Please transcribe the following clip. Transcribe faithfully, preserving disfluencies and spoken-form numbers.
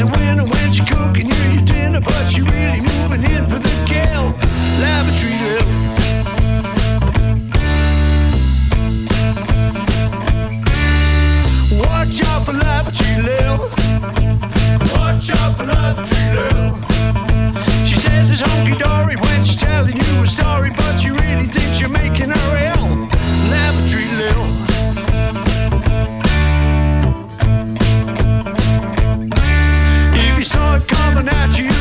a winner when she cooking you your dinner, but she really moving in for the kill. Lavatory Lil. Watch out for Lavatory Lil. Watch out for Lavatory Lil. She says it's hunky-dory when she's telling you a story, but you really think you're making her ill. Lavatory Lil. If you saw it coming at you,